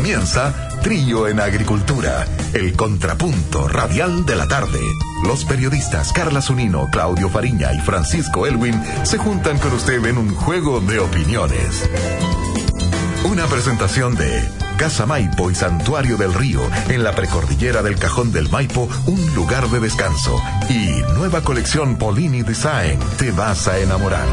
Comienza Trío en Agricultura, el contrapunto radial de la tarde. Los periodistas Carla Zunino, Claudio Fariña y Francisco Elwin se juntan con usted en un juego de opiniones. Una presentación de Casa Maipo y Santuario del Río, en la precordillera del Cajón del Maipo, un lugar de descanso. Y nueva colección Polini Design, te vas a enamorar.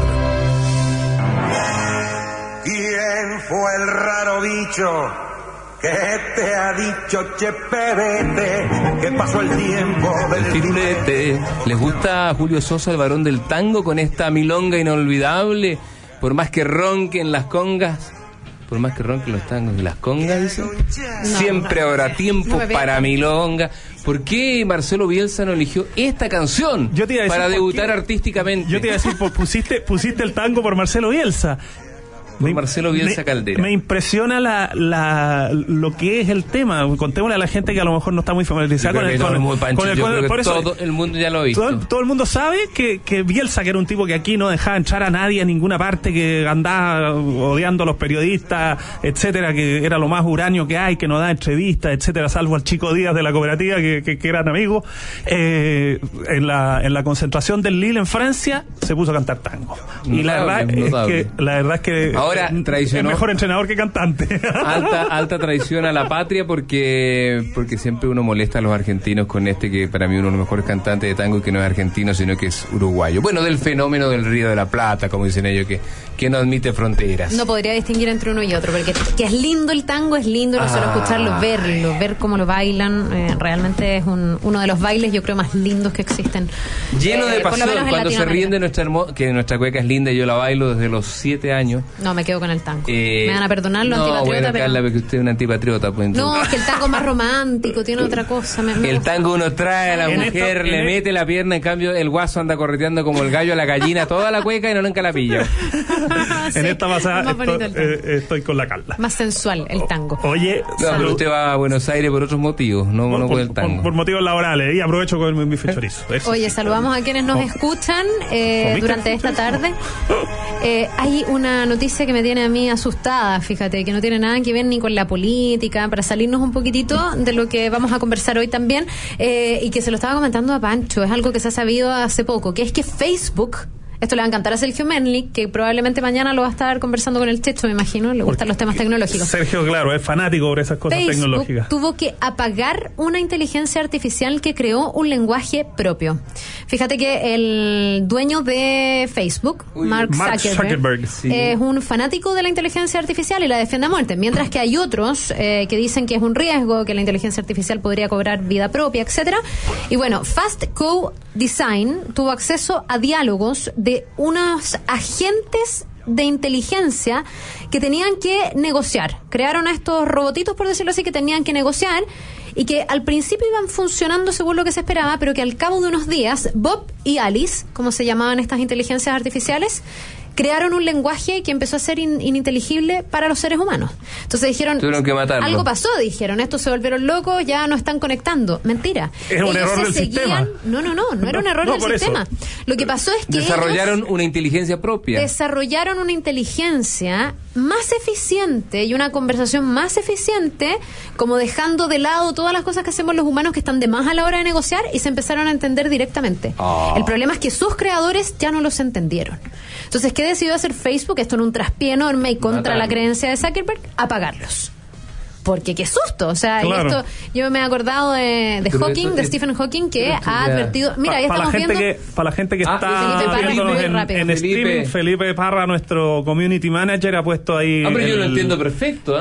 ¿Quién fue el raro bicho que te ha dicho Chepedete que pasó el tiempo del firulete? ¿Les gusta a Julio Sosa, el varón del tango, con esta milonga inolvidable? Por más que ronquen las congas, por más que ronquen los tangos de las congas, dice, siempre habrá tiempo para milonga. ¿Por qué Marcelo Bielsa no eligió esta canción para debutar artísticamente? Yo te iba a decir, pusiste el tango por Marcelo Bielsa. Marcelo Bielsa Caldera. Me impresiona lo que es el tema. Contémosle a la gente que a lo mejor no está muy familiarizada con el todo el mundo ya lo ha visto. Todo el mundo sabe que Bielsa, que era un tipo que aquí no dejaba entrar a nadie a ninguna parte, que andaba odiando a los periodistas, etcétera, que era lo más uranio que hay, que no da entrevistas, etcétera, salvo al Chico Díaz de la cooperativa, que eran amigos. En la concentración del Lille en Francia se puso a cantar tango. Y la verdad es que ahora traicionó, es mejor entrenador que cantante. alta traición a la patria, porque siempre uno molesta a los argentinos con que para mí uno de los mejores cantantes de tango, que no es argentino sino que es uruguayo. Bueno, del fenómeno del Río de la Plata, como dicen ellos, que no admite fronteras. No podría distinguir entre uno y otro, porque que es lindo el tango, es lindo no solo escucharlo, ver cómo lo bailan. Realmente es uno de los bailes, yo creo, más lindos que existen. Lleno de pasión. Cuando se ríen de que nuestra cueca es linda y yo la bailo desde los 7 años. No, me quedo con el tango. Me van a perdonar los antipatriotas. Bueno, Carla, porque usted es una antipatriota. Pues, no, es que el tango es más romántico, tiene otra cosa. El tango uno trae a la mujer, le mete la pierna, en cambio el guaso anda correteando como el gallo a la gallina toda la cueca y no nunca la pilla. En esta pasada estoy con la Carla. Más sensual el tango. Oye, pero usted va a Buenos Aires por otros motivos, no por el tango. Por motivos laborales, y aprovecho con mi bife chorizo. Oye, saludamos a quienes nos escuchan durante esta tarde. Hay una noticia que me tiene a mí asustada, fíjate, que no tiene nada que ver ni con la política, para salirnos un poquitito de lo que vamos a conversar hoy también, y que se lo estaba comentando a Pancho, es algo que se ha sabido hace poco, que es que Facebook, esto le va a encantar a Sergio Menli, que probablemente mañana lo va a estar conversando con el Checho, me imagino, le gustan los temas tecnológicos. Sergio, claro, es fanático por esas cosas Facebook tecnológicas. Tuvo que apagar una inteligencia artificial que creó un lenguaje propio. Fíjate que el dueño de Facebook, Mark Zuckerberg sí, es un fanático de la inteligencia artificial y la defiende a muerte, mientras que hay otros que dicen que es un riesgo, que la inteligencia artificial podría cobrar vida propia, etcétera. Y bueno, Fast Co Design tuvo acceso a diálogos de unos agentes de inteligencia que tenían que negociar. Crearon a estos robotitos, por decirlo así, que tenían que negociar y que al principio iban funcionando según lo que se esperaba, pero que al cabo de unos días, Bob y Alice, como se llamaban estas inteligencias artificiales, crearon un lenguaje que empezó a ser ininteligible para los seres humanos. Entonces dijeron, tuvieron que matarlo. Algo pasó, dijeron, estos se volvieron locos, ya no están conectando. Mentira. Es un error del sistema. No era un error del sistema. Lo que pasó es que desarrollaron una inteligencia propia. Desarrollaron una inteligencia más eficiente y una conversación más eficiente, como dejando de lado todas las cosas que hacemos los humanos que están de más a la hora de negociar, y se empezaron a entender directamente. El problema es que sus creadores ya no los entendieron. Entonces, ¿qué decidió hacer Facebook? Esto en un traspié enorme y contra la creencia de Zuckerberg, apagarlos. Porque qué susto, o sea, claro. Esto, yo me he acordado de Hawking, de Stephen Hawking, que ha advertido, mira, ya estamos viendo para la gente que está viéndonos en streaming, Felipe Parra, nuestro community manager, ha puesto ahí yo lo entiendo perfecto,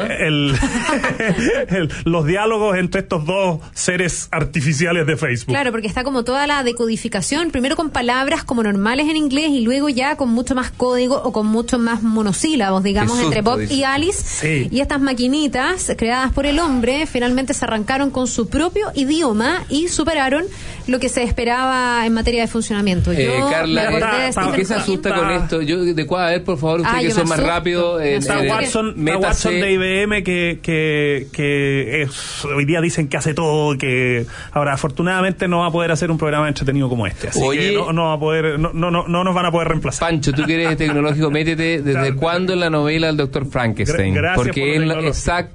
los diálogos entre estos dos seres artificiales de Facebook. Claro, porque está como toda la decodificación, primero con palabras como normales en inglés y luego ya con mucho más código o con mucho más monosílabos, digamos, entre Bob y Alice. Sí. Y estas maquinitas creadas por el hombre finalmente se arrancaron con su propio idioma y superaron lo que se esperaba en materia de funcionamiento. Carla, ¿por qué se asusta con esto? A ver, por favor, usted que son más rápido. Está Watson de IBM que hoy día dicen que hace todo, que ahora afortunadamente no va a poder hacer un programa entretenido como este, así que no va a poder, no nos van a poder reemplazar. Pancho, tú que eres tecnológico, métete desde cuándo en la novela del Dr. Frankenstein, porque es exactamente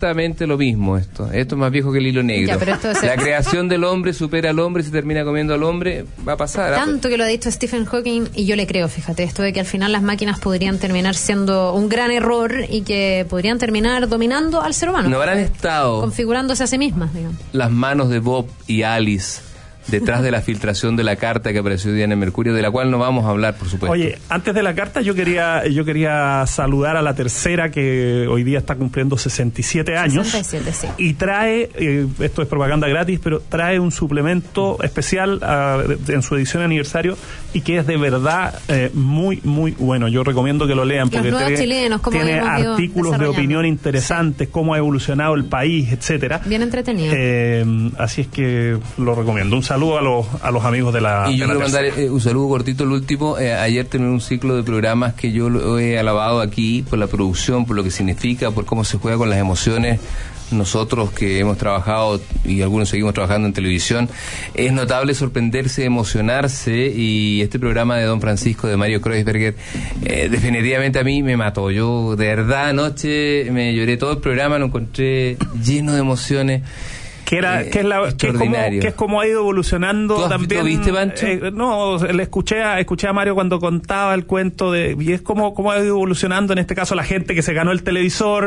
exactamente lo mismo esto. Esto es más viejo que el hilo negro. Ya, pero esto es la creación del hombre supera al hombre y se termina comiendo al hombre. Va a pasar. Tanto que lo ha dicho Stephen Hawking, y yo le creo, fíjate, esto de que al final las máquinas podrían terminar siendo un gran error y que podrían terminar dominando al ser humano. No habrán estado configurándose a sí mismas, digamos. Las manos de Bob y Alice detrás de la filtración de la carta que apareció hoy día en el Mercurio, de la cual no vamos a hablar, por supuesto. Oye, antes de la carta yo quería saludar a la tercera, que hoy día está cumpliendo 67 años. 67, sí. Y trae, esto es propaganda gratis, pero trae un suplemento especial en su edición de aniversario, y que es de verdad muy, muy bueno. Yo recomiendo que lo lean, porque tiene artículos de opinión interesantes, cómo ha evolucionado el país, etcétera. Bien entretenido. Así es que lo recomiendo. Un saludo a los amigos de la. Y yo quiero mandar un saludo cortito, el último. Ayer terminé un ciclo de programas que yo lo he alabado aquí por la producción, por lo que significa, por cómo se juega con las emociones. Nosotros que hemos trabajado, y algunos seguimos trabajando en televisión, es notable sorprenderse, emocionarse, y este programa de Don Francisco, de Mario Kreuzberger, definitivamente a mí me mató. Yo de verdad anoche me lloré todo el programa, lo encontré lleno de emociones. Que es como ha ido evolucionando también. ¿Lo viste, Pancho? No, le escuché a Mario cuando contaba el cuento y es como ha ido evolucionando, en este caso, la gente que se ganó el televisor,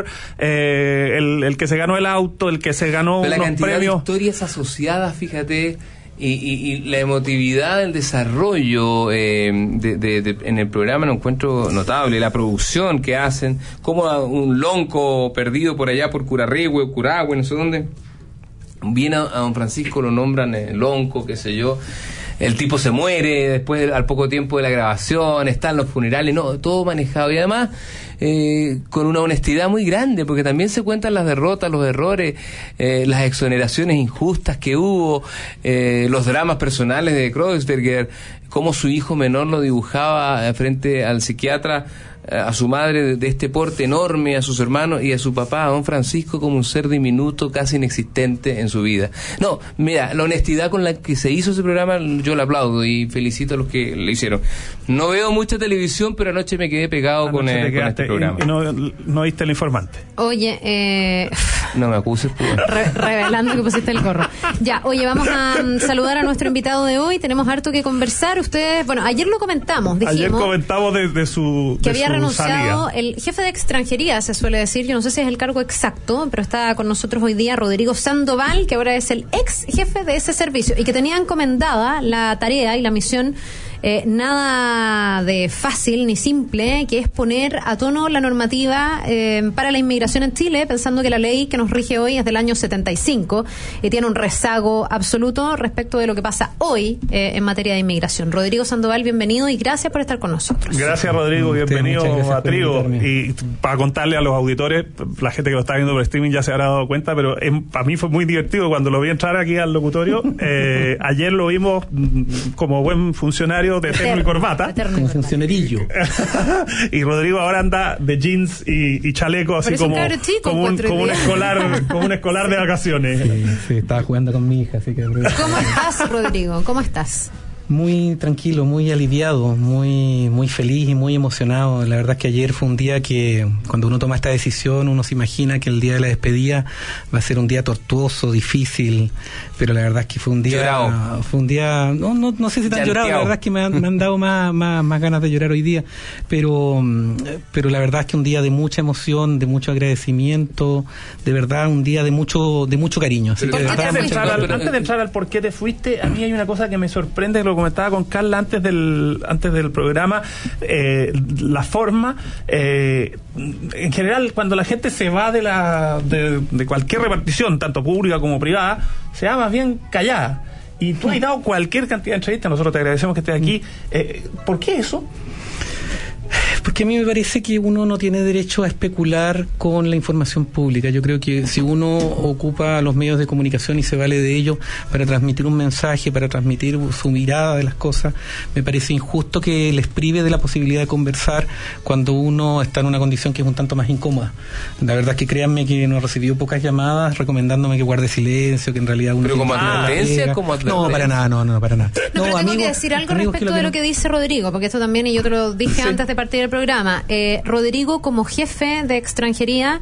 el que se ganó el auto, el que se ganó unos premios. La cantidad de historias asociadas, fíjate, y la emotividad del desarrollo en el programa lo encuentro notable. La producción que hacen, como un lonco perdido por allá por Curarrehue, Curahue, no sé dónde, viene a Don Francisco, lo nombran lonco, qué sé yo, el tipo se muere después, al poco tiempo de la grabación, están los funerales, no, todo manejado, y además con una honestidad muy grande, porque también se cuentan las derrotas, los errores, las exoneraciones injustas que hubo, los dramas personales de Kreuzberger, cómo su hijo menor lo dibujaba frente al psiquiatra, a su madre de este porte enorme, a sus hermanos y a su papá, a Don Francisco, como un ser diminuto, casi inexistente en su vida. No, mira, la honestidad con la que se hizo ese programa, yo le aplaudo y felicito a los que le hicieron. No veo mucha televisión, pero anoche me quedé pegado con este programa. ¿Y no viste El Informante? Oye, no me acuses, pues. Revelando que pusiste el gorro. Ya, oye, vamos a saludar a nuestro invitado de hoy. Tenemos harto que conversar. Ustedes, bueno, ayer lo comentamos, dijimos. Ayer comentamos de su que había renunciado salida. El jefe de extranjería, se suele decir, yo no sé si es el cargo exacto, pero está con nosotros hoy día Rodrigo Sandoval, que ahora es el ex jefe de ese servicio y que tenía encomendada la tarea y la misión nada de fácil ni simple, que es poner a tono la normativa para la inmigración en Chile, pensando que la ley que nos rige hoy es del año 75 y tiene un rezago absoluto respecto de lo que pasa hoy en materia de inmigración. Rodrigo Sandoval, bienvenido y gracias por estar con nosotros. Gracias, Rodrigo, bienvenido a Trigo. Y para contarle a los auditores, la gente que lo está viendo por streaming ya se habrá dado cuenta, pero para mí fue muy divertido cuando lo vi entrar aquí al locutorio. Ayer lo vimos como buen funcionario de terno y corbata, como funcionarillo. Y Rodrigo ahora anda de jeans y chaleco, así como un escolar de vacaciones. Sí, estaba jugando con mi hija, así que... ¿Cómo estás, Rodrigo? ¿Cómo estás? Muy tranquilo, muy aliviado, muy feliz y muy emocionado. La verdad es que ayer fue un día que, cuando uno toma esta decisión, uno se imagina que el día de la despedida va a ser un día tortuoso, difícil, pero la verdad es que fue un día... Llorado. Fue un día... No sé si tan llorado, la verdad es que me han dado más ganas de llorar hoy día, pero la verdad es que un día de mucha emoción, de mucho agradecimiento, de verdad un día de mucho cariño. Así que, antes de entrar al por qué te fuiste, a mí hay una cosa que me sorprende, lo comentaba con Carla antes del programa, la forma, en general, cuando la gente se va de cualquier repartición, tanto pública como privada, se va más bien callada. Y tú has dado cualquier cantidad de entrevistas, nosotros te agradecemos que estés aquí. ¿Por qué eso? Porque a mí me parece que uno no tiene derecho a especular con la información pública. Yo creo que si uno ocupa los medios de comunicación y se vale de ellos para transmitir un mensaje, para transmitir su mirada de las cosas, me parece injusto que les prive de la posibilidad de conversar cuando uno está en una condición que es un tanto más incómoda. La verdad es que créanme que no he recibido pocas llamadas recomendándome que guarde silencio, que en realidad uno... ¿Pero como advertencia? No, para nada, no, para nada. No, pero tengo que decir algo respecto de lo que dice Rodrigo, porque esto también, y yo te lo dije antes de partir del programa. Rodrigo, como jefe de extranjería,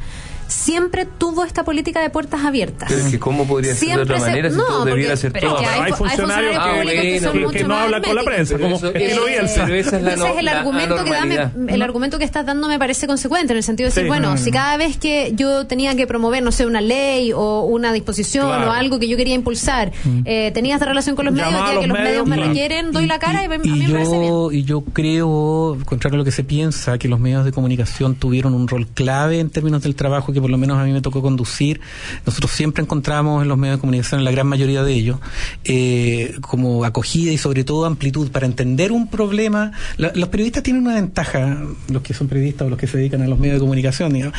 siempre tuvo esta política de puertas abiertas. Pero es que ¿cómo podría ser de otra manera si todo debiera ser todo? Hay funcionarios que no hablan con la prensa, como estilo Bielsa. Ese es el argumento que da, el argumento que estás dando me parece consecuente, en el sentido de decir, bueno, si cada vez que yo tenía que promover, no sé, una ley o una disposición o algo que yo quería impulsar, tenía esta relación con los medios, ya que los medios me requieren, doy la cara y a mí me parece bien. Y yo creo, contrario a lo que se piensa, que los medios de comunicación tuvieron un rol clave en términos del trabajo que por lo menos a mí me tocó conducir. Nosotros siempre encontramos en los medios de comunicación, en la gran mayoría de ellos, como acogida y sobre todo amplitud para entender un problema. Los periodistas tienen una ventaja, los que son periodistas o los que se dedican a los medios de comunicación, digamos,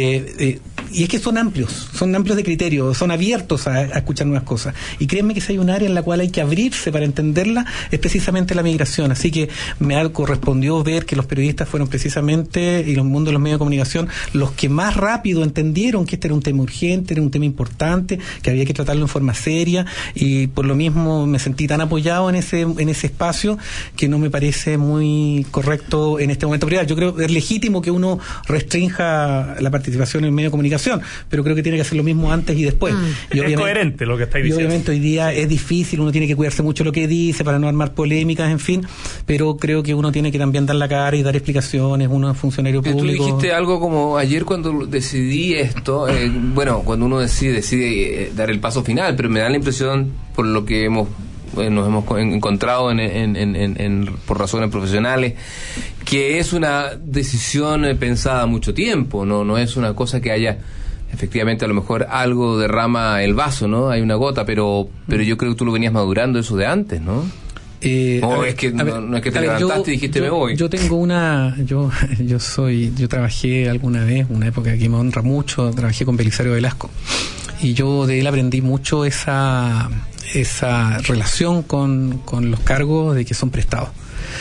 y es que son amplios de criterio, son abiertos a escuchar nuevas cosas. Y créanme que si hay un área en la cual hay que abrirse para entenderla, es precisamente la migración. Así que me correspondió ver que los periodistas fueron precisamente, y los mundos de los medios de comunicación, los que más rápido entendieron que este era un tema urgente, era un tema importante, que había que tratarlo en forma seria, y por lo mismo me sentí tan apoyado en ese espacio que no me parece muy correcto en este momento privado. Yo creo que es legítimo que uno restrinja la participación en el medio de comunicación, pero creo que tiene que hacer lo mismo antes y después. Es coherente lo que estáis diciendo. Y obviamente hoy día es difícil, uno tiene que cuidarse mucho lo que dice para no armar polémicas, en fin, pero creo que uno tiene que también dar la cara y dar explicaciones, uno es funcionario público. Tú dijiste algo como ayer cuando decidí esto, bueno, cuando uno decide dar el paso final, pero me da la impresión, por lo que nos hemos encontrado por razones profesionales, que es una decisión pensada mucho tiempo, no es una cosa que haya, efectivamente, a lo mejor algo derrama el vaso, ¿no? Hay una gota, pero yo creo que tú lo venías madurando eso de antes, ¿no? No es que te levantaste y dijiste me voy. Yo tengo yo trabajé alguna vez, una época que me honra mucho, trabajé con Belisario Velasco, y yo de él aprendí mucho esa relación con los cargos de que son prestados.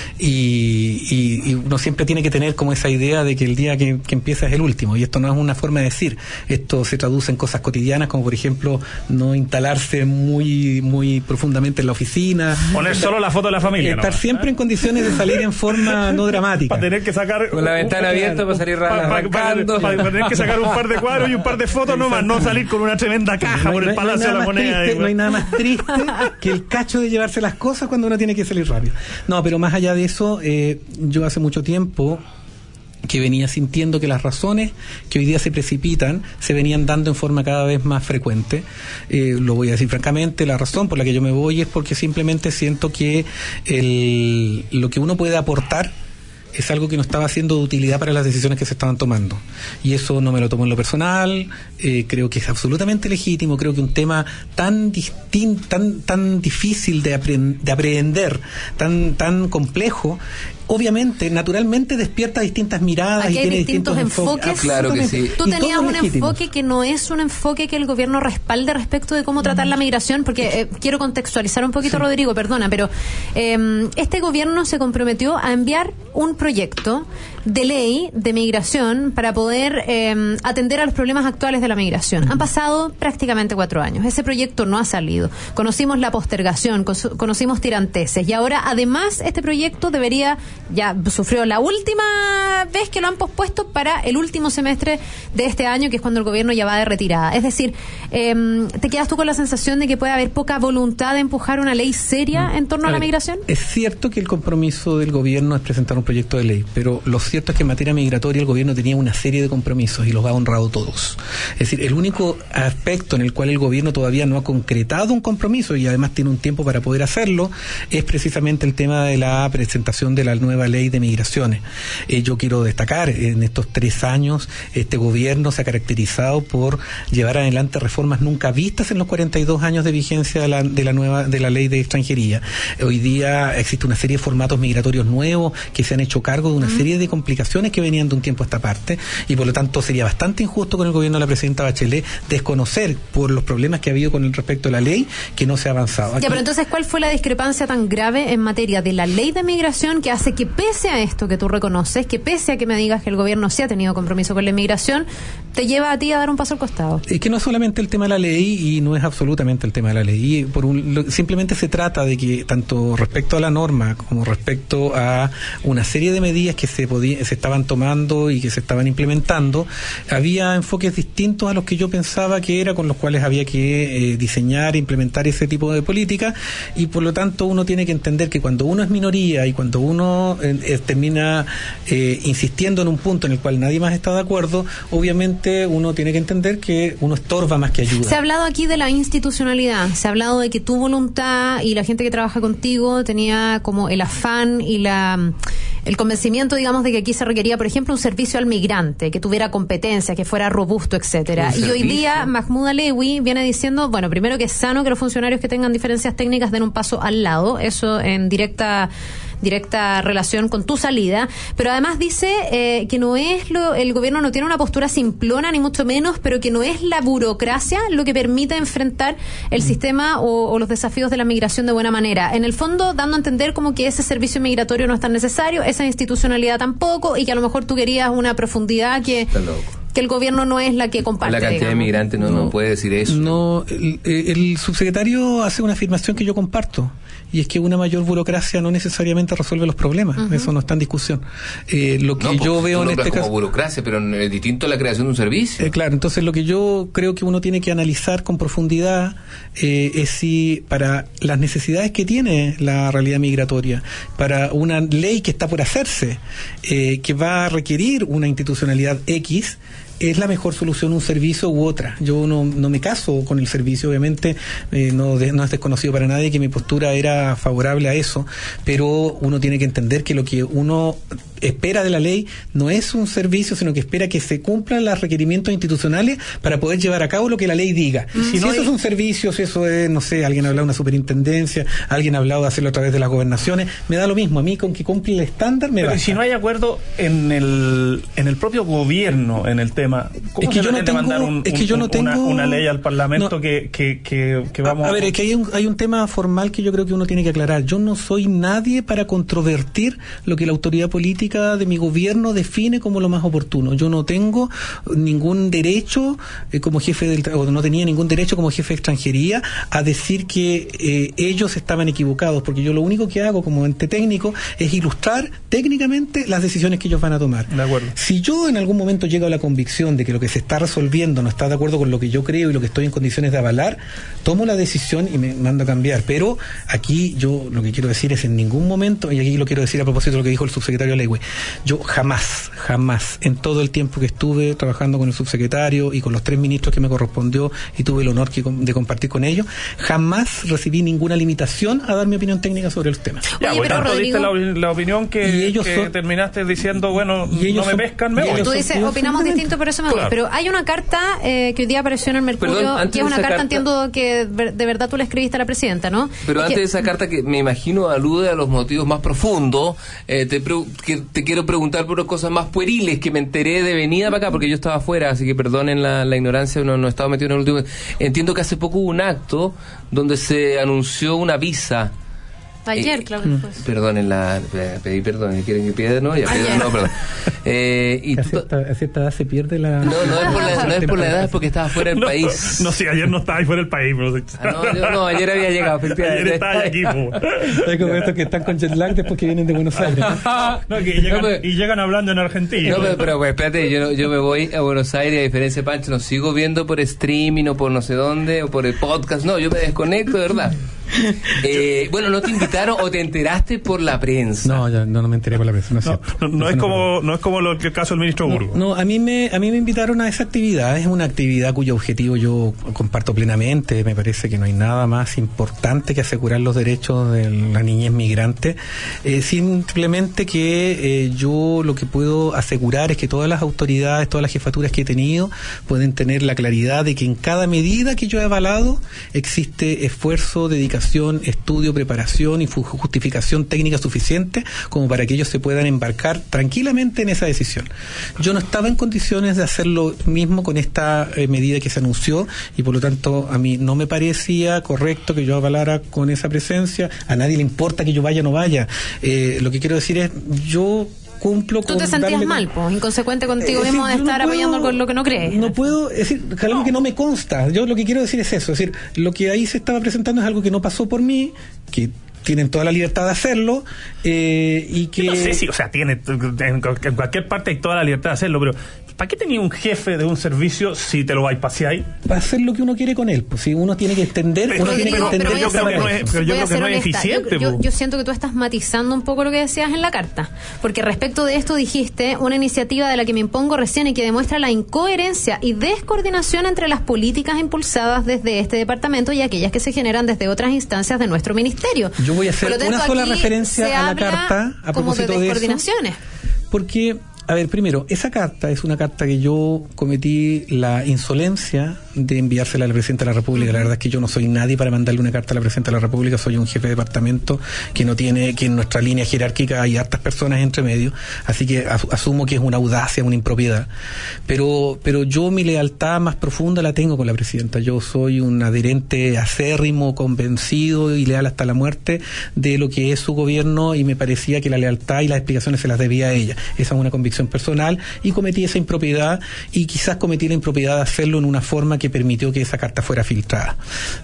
Y uno siempre tiene que tener como esa idea de que el día que empieza es el último, y esto no es una forma de decir, esto se traduce en cosas cotidianas, como por ejemplo no instalarse muy muy profundamente en la oficina, poner solo la foto de la familia, estar siempre en condiciones de salir en forma no dramática, para tener que sacar con la ventana abierta para salir arrancando, para tener que sacar un par de cuadros y un par de fotos nomás, no salir con una tremenda caja por el Palacio de la Moneda. No hay nada más triste que el cacho de llevarse las cosas cuando uno tiene que salir rápido. No, pero más allá de eso, yo hace mucho tiempo que venía sintiendo que las razones que hoy día se precipitan se venían dando en forma cada vez más frecuente. Lo voy a decir francamente, la razón por la que yo me voy es porque simplemente siento que lo que uno puede aportar es algo que no estaba siendo de utilidad para las decisiones que se estaban tomando, y eso no me lo tomo en lo personal. Creo que es absolutamente legítimo, creo que un tema tan distinto, tan difícil de aprehender, tan complejo, obviamente, naturalmente despierta distintas miradas. Aquí y hay tiene distintos enfoques. Claro que sí. Tú tenías un enfoque que no es un enfoque que el gobierno respalde respecto de cómo tratar la migración, porque quiero contextualizar un poquito, Rodrigo, perdona, pero este gobierno se comprometió a enviar un proyecto de ley de migración para poder atender a los problemas actuales de la migración. Han pasado prácticamente 4 años. Ese proyecto no ha salido. Conocimos la postergación, conocimos tiranteses, y ahora además este proyecto ya sufrió la última vez que lo han pospuesto para el último semestre de este año, que es cuando el gobierno ya va de retirada. Es decir, ¿te quedas tú con la sensación de que puede haber poca voluntad de empujar una ley seria en torno a la migración? Es cierto que el compromiso del gobierno es presentar un proyecto de ley, pero lo cierto es que en materia migratoria el gobierno tenía una serie de compromisos y los ha honrado todos. Es decir, el único aspecto en el cual el gobierno todavía no ha concretado un compromiso, y además tiene un tiempo para poder hacerlo, es precisamente el tema de la presentación de la nueva ley de migraciones. Yo quiero destacar, en estos 3 años este gobierno se ha caracterizado por llevar adelante reformas nunca vistas en los 42 años de vigencia de la ley de extranjería. Hoy día existe una serie de formatos migratorios nuevos que se han hecho cargo de una serie de complicaciones que venían de un tiempo a esta parte, y por lo tanto sería bastante injusto con el gobierno de la presidenta Bachelet desconocer, por los problemas que ha habido con respecto a la ley, que no se ha avanzado. Ya, pero entonces, ¿cuál fue la discrepancia tan grave en materia de la ley de migración que hace que, pese a esto que tú reconoces, que pese a que me digas que el gobierno sí ha tenido compromiso con la inmigración, te lleva a ti a dar un paso al costado? Es que no es solamente el tema de la ley, y no es absolutamente el tema de la ley. Simplemente se trata de que, tanto respecto a la norma como respecto a una serie de medidas que se podían se estaban tomando y que se estaban implementando, había enfoques distintos a los que yo pensaba que era con los cuales había que diseñar e implementar ese tipo de política, y por lo tanto uno tiene que entender que cuando uno es minoría y cuando uno termina insistiendo en un punto en el cual nadie más está de acuerdo, obviamente uno tiene que entender que uno estorba más que ayuda. Se ha hablado aquí de la institucionalidad, se ha hablado de que tu voluntad y la gente que trabaja contigo tenía como el afán y el convencimiento, digamos, de que aquí se requería, por ejemplo, un servicio al migrante, que tuviera competencia, que fuera robusto, etcétera. Y hoy día Mahmoud Alewi viene diciendo, bueno, primero que es sano que los funcionarios que tengan diferencias técnicas den un paso al lado, eso en directa relación con tu salida, pero además dice que no es el gobierno no tiene una postura simplona ni mucho menos, pero que no es la burocracia lo que permite enfrentar el sistema o los desafíos de la migración de buena manera. En el fondo, dando a entender como que ese servicio migratorio no es tan necesario, esa institucionalidad tampoco, y que a lo mejor tú querías una profundidad que el gobierno no es la que comparte. La cantidad de migrantes no puede decir eso. No, el subsecretario hace una afirmación que yo comparto, y es que una mayor burocracia no necesariamente resuelve los problemas. Eso no está en discusión. Lo que yo veo en este caso como burocracia, pero es distinto a la creación de un servicio. Claro, entonces lo que yo creo que uno tiene que analizar con profundidad es si para las necesidades que tiene la realidad migratoria, para una ley que está por hacerse, que va a requerir una institucionalidad X, es la mejor solución un servicio u otra. Yo no me caso con el servicio, obviamente, no es desconocido para nadie que mi postura era favorable a eso, pero uno tiene que entender que lo que uno espera de la ley no es un servicio, sino que espera que se cumplan los requerimientos institucionales para poder llevar a cabo lo que la ley diga. Si eso es un servicio, si eso es, no sé, alguien ha hablado de una superintendencia, alguien ha hablado de hacerlo a través de las gobernaciones, me da lo mismo. A mí con que cumpla el estándar me basta. Pero si no hay acuerdo en el propio gobierno en el tema, ¿cómo se pretende mandar una ley al Parlamento que vamos a ver, es que hay un tema formal que yo creo que uno tiene que aclarar. Yo no soy nadie para controvertir lo que la autoridad política de mi gobierno define como lo más oportuno. Yo no tengo ningún derecho como jefe o no tenía ningún derecho como jefe de extranjería a decir que ellos estaban equivocados, porque yo lo único que hago como ente técnico es ilustrar técnicamente las decisiones que ellos van a tomar. De acuerdo. Si yo en algún momento llego a la convicción de que lo que se está resolviendo no está de acuerdo con lo que yo creo y lo que estoy en condiciones de avalar, tomo la decisión y me mando a cambiar. Pero aquí yo lo que quiero decir es en ningún momento, y aquí lo quiero decir a propósito de lo que dijo el subsecretario Alewi, yo jamás, en todo el tiempo que estuve trabajando con el subsecretario y con los 3 ministros que me correspondió y tuve el honor de compartir con ellos, jamás recibí ninguna limitación a dar mi opinión técnica sobre los temas. Ya, oye, pero Rodrigo, diste la opinión que terminaste diciendo, bueno, no me pescan, me voy. Tú dices, opinamos distinto, por eso me voy. Claro. Pero hay una carta que hoy día apareció en el Mercurio, que es una carta, entiendo que de verdad tú le escribiste a la presidenta, ¿no? Pero antes de esa carta, que me imagino alude a los motivos más profundos, te quiero preguntar por cosas más pueriles que me enteré de venida para acá, porque yo estaba afuera, así que perdonen la ignorancia, no estaba metido en el último. Entiendo que hace poco hubo un acto donde se anunció una visa. Ayer, claro. Perdonen, pedí perdón, ¿quieren que pida? No, ya pedí, no, perdón. Y a cierta edad se pierde la... No es por la edad, es porque estaba fuera del país. No, sí, ayer no estaba ahí fuera del país. Pero ayer había llegado. Ayer estaba aquí. Es como estos que están con jet lag después que vienen de Buenos Aires. Y llegan hablando en Argentina. No, pero espérate, yo me voy a Buenos Aires, a diferencia de Pancho, no sigo viendo por streaming o por no sé dónde, o por el podcast. No, yo me desconecto, de verdad. Bueno, ¿no te invitaron o te enteraste por la prensa? No, ya no me enteré por la prensa. No es como el caso del ministro Burgos. No, a mí me invitaron a esa actividad. Es una actividad cuyo objetivo yo comparto plenamente. Me parece que no hay nada más importante que asegurar los derechos de la niñez migrante. Simplemente que yo lo que puedo asegurar es que todas las autoridades, todas las jefaturas que he tenido pueden tener la claridad de que en cada medida que yo he avalado existe esfuerzo, dedicación, estudio, preparación y justificación técnica suficiente como para que ellos se puedan embarcar tranquilamente en esa decisión. Yo no estaba en condiciones de hacer lo mismo con esta medida que se anunció, y por lo tanto a mí no me parecía correcto que yo avalara con esa presencia. A nadie le importa que yo vaya o no vaya. Lo que quiero decir es, yo cumplo con... ¿Tú te sentías mal, inconsecuente contigo mismo de estar apoyando con lo que no crees? No puedo, es decir, algo que no me consta. Yo lo que quiero decir es eso, es decir, lo que ahí se estaba presentando es algo que no pasó por mí, que tienen toda la libertad de hacerlo, y que... No sé si, o sea, en cualquier parte hay toda la libertad de hacerlo, pero ¿para qué tenía un jefe de un servicio si te lo bypaseáis? Para hacer lo que uno quiere con él. Pues si uno tiene que entender, pero yo creo que no es eficiente. Yo siento que tú estás matizando un poco lo que decías en la carta, porque respecto de esto dijiste una iniciativa de la que me impongo recién y que demuestra la incoherencia y descoordinación entre las políticas impulsadas desde este departamento y aquellas que se generan desde otras instancias de nuestro ministerio. Yo voy a hacer una sola referencia a la carta a propósito de eso, porque... A ver, primero, esa carta es una carta que yo cometí la insolencia de enviársela al presidente de la República. La verdad es que yo no soy nadie para mandarle una carta a la presidenta de la República. Soy un jefe de departamento que en nuestra línea jerárquica hay hartas personas entre medio, así que asumo que es una audacia, una impropiedad. Pero yo mi lealtad más profunda la tengo con la presidenta. Yo soy un adherente acérrimo, convencido y leal hasta la muerte de lo que es su gobierno, y me parecía que la lealtad y las explicaciones se las debía a ella. Esa es una convicción personal, y cometí esa impropiedad, y quizás cometí la impropiedad de hacerlo en una forma que permitió que esa carta fuera filtrada.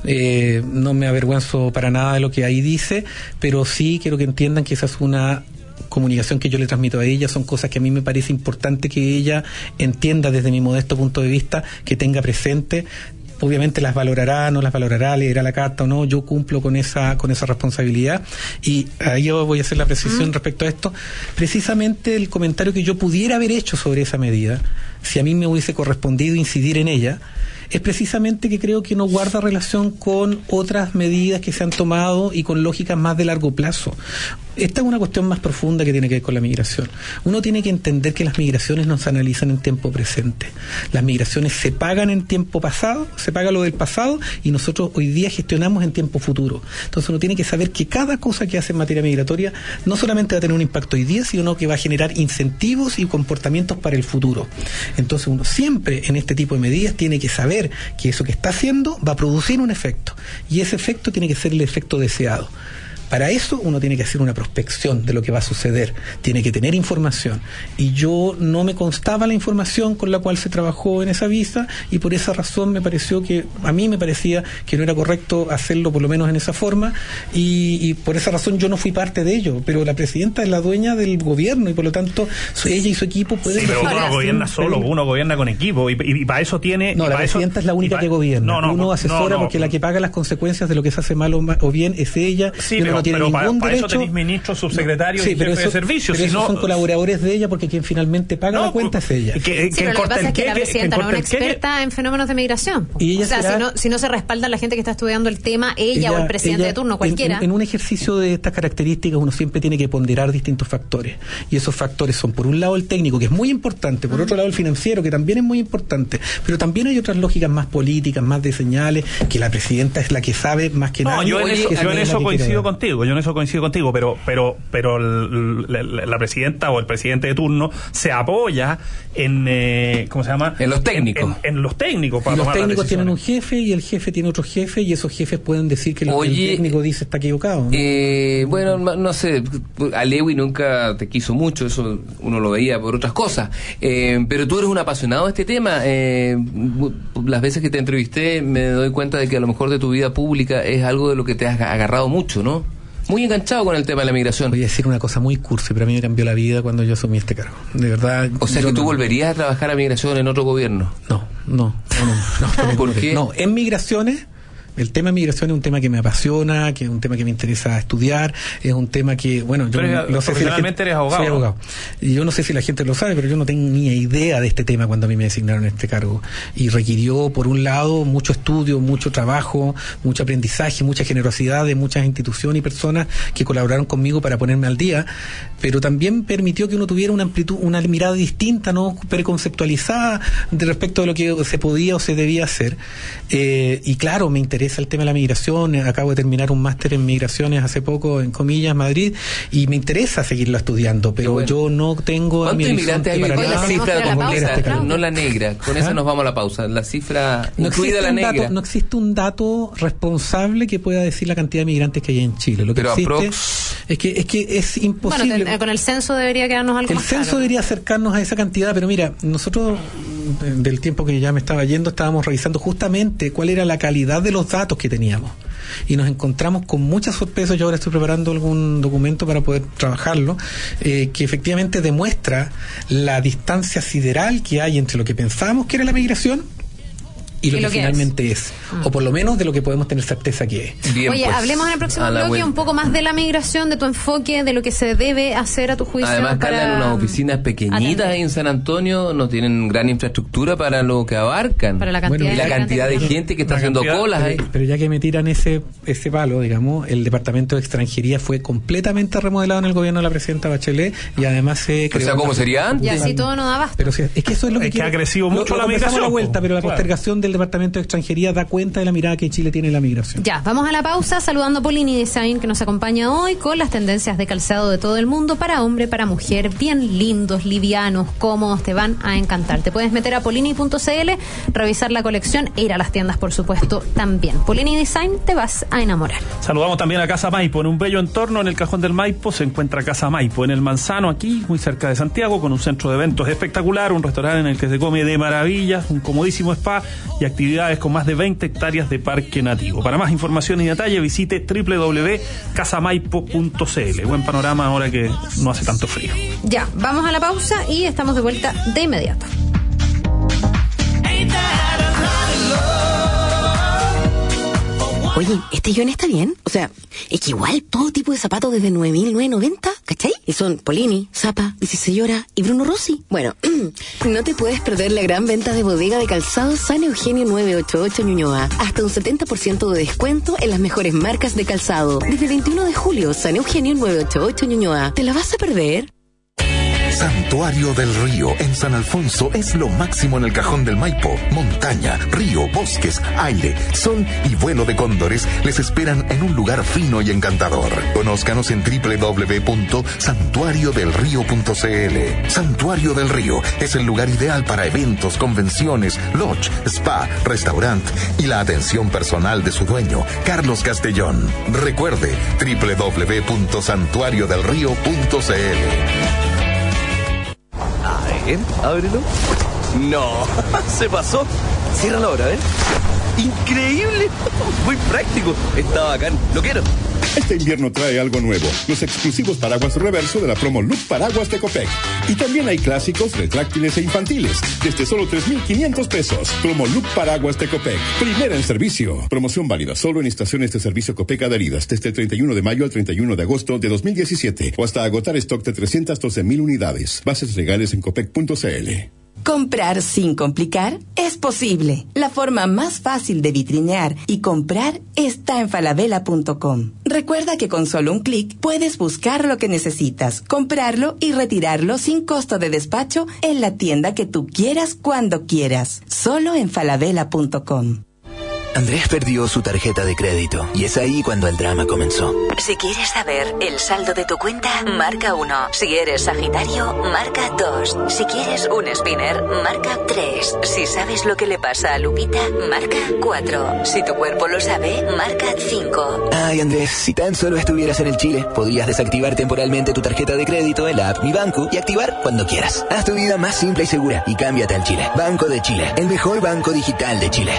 No me avergüenzo para nada de lo que ahí dice, pero sí quiero que entiendan que esa es una comunicación que yo le transmito a ella. Son cosas que a mí me parece importante que ella entienda desde mi modesto punto de vista, que tenga presente. Obviamente las valorará, no las valorará, leerá la carta o no. Yo cumplo con esa responsabilidad, y ahí yo voy a hacer la precisión respecto a esto. Precisamente el comentario que yo pudiera haber hecho sobre esa medida, si a mí me hubiese correspondido incidir en ella, es precisamente que creo que no guarda relación con otras medidas que se han tomado y con lógicas más de largo plazo. Esta es una cuestión más profunda que tiene que ver con la migración. Uno tiene que entender que las migraciones no se analizan en tiempo presente. Las migraciones se pagan en tiempo pasado, se paga lo del pasado, y nosotros hoy día gestionamos en tiempo futuro. Entonces uno tiene que saber que cada cosa que hace en materia migratoria no solamente va a tener un impacto hoy día, sino que va a generar incentivos y comportamientos para el futuro. Entonces uno siempre en este tipo de medidas tiene que saber que eso que está haciendo va a producir un efecto, y ese efecto tiene que ser el efecto deseado. Para eso uno tiene que hacer una prospección de lo que va a suceder, tiene que tener información, y yo no me constaba la información con la cual se trabajó en esa visa, y por esa razón a mí me parecía que no era correcto hacerlo, por lo menos en esa forma, y por esa razón yo no fui parte de ello. Pero la presidenta es la dueña del gobierno, y por lo tanto ella y su equipo pueden... Sí, pero uno no gobierna solo, uno gobierna con equipo, y para eso tiene... No, la presidenta es la única que gobierna. Uno asesora porque la que paga las consecuencias de lo que se hace mal o bien es ella. Sí, pero para eso tenéis ministro, subsecretario y jefe de servicio. Pero esos son colaboradores de ella, porque quien finalmente paga la cuenta es ella. Pero lo que pasa es que la presidenta no es una experta en fenómenos de migración. Y ella si no se respalda la gente que está estudiando el tema, ella o el presidente de turno, cualquiera. En un ejercicio de estas características uno siempre tiene que ponderar distintos factores. Y esos factores son, por un lado, el técnico, que es muy importante, por otro lado, el financiero, que también es muy importante. Pero también hay otras lógicas más políticas, más de señales, que la presidenta es la que sabe más que nadie. Yo en eso coincido contigo, pero la presidenta o el presidente de turno se apoya en ¿cómo se llama? En los técnicos. En los técnicos para y los tomar técnicos tienen un jefe, y el jefe tiene otro jefe, y esos jefes pueden decir que lo que el técnico dice está equivocado, ¿no? Bueno, no sé, a Lewy nunca te quiso mucho, eso uno lo veía por otras cosas, pero tú eres un apasionado de este tema. Las veces que te entrevisté me doy cuenta de que a lo mejor de tu vida pública es algo de lo que te has agarrado mucho, ¿no? Muy enganchado con el tema de la migración. Voy a decir una cosa muy cursi, pero a mí me cambió la vida cuando yo asumí este cargo. De verdad. O sea, que tú volverías a trabajar a migración en otro gobierno. No. ¿Por qué? No, en migraciones. El tema de migración es un tema que me apasiona, que es un tema que me interesa estudiar, es un tema que, bueno, yo no sé si la gente... eres abogado. Soy abogado. Y yo no sé si la gente lo sabe, pero yo no tengo ni idea de este tema cuando a mí me designaron este cargo. Y requirió, por un lado, mucho estudio, mucho trabajo, mucho aprendizaje, mucha generosidad de muchas instituciones y personas que colaboraron conmigo para ponerme al día, pero también permitió que uno tuviera una amplitud, una mirada distinta, no preconceptualizada de respecto de lo que se podía o se debía hacer. Y claro, me interesa el tema de la migración. Acabo de terminar un máster en migraciones hace poco en comillas, Madrid, y me interesa seguirlo estudiando, pero bueno, yo no tengo ¿cuántos inmigrantes hay hoy? La cifra, no la negra, con eso nos vamos a la pausa, la cifra incluida la negra. No existe un dato responsable que pueda decir la cantidad de migrantes que hay en Chile. Lo que existe es que es imposible. Bueno, con el censo debería quedarnos algo más claro. El censo debería acercarnos a esa cantidad, pero mira, nosotros del tiempo que ya me estaba yendo estábamos revisando justamente cuál era la calidad de los datos que teníamos. y nos encontramos con muchas sorpresas. Yo ahora estoy preparando algún documento para poder trabajarlo, que efectivamente demuestra la distancia sideral que hay entre lo que pensábamos que era la migración y lo que finalmente es. O por lo menos de lo que podemos tener certeza que es. Bien, oye, pues, hablemos en el próximo bloque un poco más de la migración, de tu enfoque, de lo que se debe hacer a tu juicio. Además, Carla, en unas oficinas pequeñitas ahí en San Antonio no tienen gran infraestructura para lo que abarcan. Para la cantidad, de gente que está haciendo colas ahí. Pero ya que me tiran ese palo, digamos, el Departamento de Extranjería fue completamente remodelado en el gobierno de la presidenta Bachelet y además se creó... O sea, ¿cómo sería antes? Y así todo no daba. Pero es que eso es lo que ha crecido mucho la migración. La vuelta, pero la postergación del Departamento de Extranjería da cuenta de la mirada que Chile tiene en la migración. Ya, vamos a la pausa saludando a Polini Design, que nos acompaña hoy con las tendencias de calzado de todo el mundo, para hombre, para mujer, bien lindos, livianos, cómodos, te van a encantar. Te puedes meter a polini.cl, revisar la colección e ir a las tiendas, por supuesto, también. Polini Design, te vas a enamorar. Saludamos también a Casa Maipo. En un bello entorno en el Cajón del Maipo se encuentra Casa Maipo, en el Manzano, aquí, muy cerca de Santiago, con un centro de eventos espectacular, un restaurante en el que se come de maravillas, un comodísimo spa y actividades con más de 20 hectáreas de parque nativo. Para más información y detalle visite www.casamaipo.cl. Buen panorama ahora que no hace tanto frío. Ya, vamos a la pausa y estamos de vuelta de inmediato. Oye, ¿este John está bien? O sea, es que igual todo tipo de zapatos desde 9.990, ¿cachai? Y son Polini, Zapa, 16 Horas y Bruno Rossi. Bueno, no te puedes perder la gran venta de bodega de calzados San Eugenio 988 Ñuñoa. Hasta un 70% de descuento en las mejores marcas de calzado. Desde el 21 de julio, San Eugenio 988 Ñuñoa. ¿Te la vas a perder? Santuario del Río en San Alfonso es lo máximo en el Cajón del Maipo. Montaña, río, bosques, aire, sol y vuelo de cóndores les esperan en un lugar fino y encantador. Conózcanos en www.santuariodelrío.cl. Santuario del Río es el lugar ideal para eventos, convenciones, lodge, spa, restaurante y la atención personal de su dueño, Carlos Castellón. Recuerde www.santuariodelrío.cl. Ábrelo. No, se pasó. Ciérralo ahora, ¿ven? ¡Increíble! Muy práctico. Está bacán. Lo quiero. Este invierno trae algo nuevo, los exclusivos paraguas reverso de la promo Look Paraguas de Copec. Y también hay clásicos, retráctiles e infantiles, desde solo 3.500 pesos. Promo Look Paraguas de Copec, primera en servicio. Promoción válida solo en estaciones de servicio Copec adheridas desde el 31 de mayo al 31 de agosto de 2017 o hasta agotar stock de 312.000 unidades. Bases legales en copec.cl. Comprar sin complicar es posible. La forma más fácil de vitrinear y comprar está en falabella.com. Recuerda que con solo un clic puedes buscar lo que necesitas, comprarlo y retirarlo sin costo de despacho en la tienda que tú quieras cuando quieras. Solo en falabella.com. Andrés perdió su tarjeta de crédito y es ahí cuando el drama comenzó. Si quieres saber el saldo de tu cuenta, marca 1. Si eres Sagitario, marca 2. Si quieres un spinner, marca 3. Si sabes lo que le pasa a Lupita, marca 4. Si tu cuerpo lo sabe, marca 5. Ay, Andrés, si tan solo estuvieras en el Chile, podrías desactivar temporalmente tu tarjeta de crédito en la app Mi Banco y activar cuando quieras. Haz tu vida más simple y segura y cámbiate al Chile. Banco de Chile, el mejor banco digital de Chile.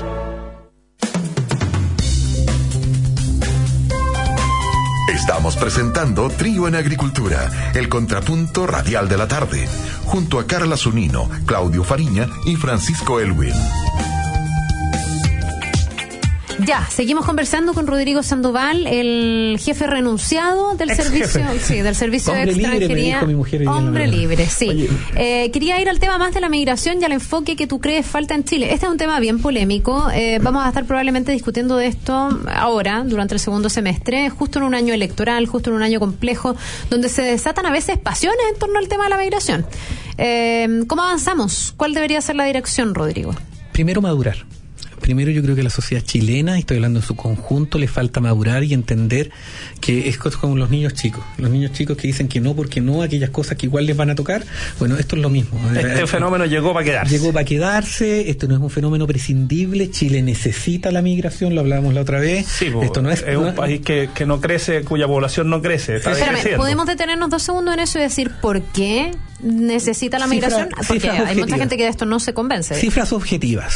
Estamos presentando Trío en Agricultura, el contrapunto radial de la tarde, junto a Carla Zunino, Claudio Fariña y Francisco Elwin. Ya, seguimos conversando con Rodrigo Sandoval, el jefe renunciado del servicio, sí, del servicio de extranjería. Hombre libre, sí. Quería ir al tema más de la migración y al enfoque que tú crees falta en Chile. Este es un tema bien polémico. Vamos a estar probablemente discutiendo de esto ahora, durante el segundo semestre, justo en un año electoral, justo en un año complejo, donde se desatan a veces pasiones en torno al tema de la migración. ¿Cómo avanzamos? ¿Cuál debería ser la dirección, Rodrigo? Primero, madurar. Primero, yo creo que la sociedad chilena, y estoy hablando en su conjunto, le falta madurar y entender que es como los niños chicos. Los niños chicos que dicen que no, porque no, aquellas cosas que igual les van a tocar. Bueno, esto es lo mismo. Este fenómeno llegó para quedarse. Llegó para quedarse. Esto no es un fenómeno prescindible. Chile necesita la migración, lo hablábamos la otra vez. Sí, esto no es un país que no crece, cuya población no crece. Espérame, ¿podemos detenernos 2 segundos en eso y decir por qué necesita la migración? Porque hay mucha gente que de esto no se convence. Cifras objetivas.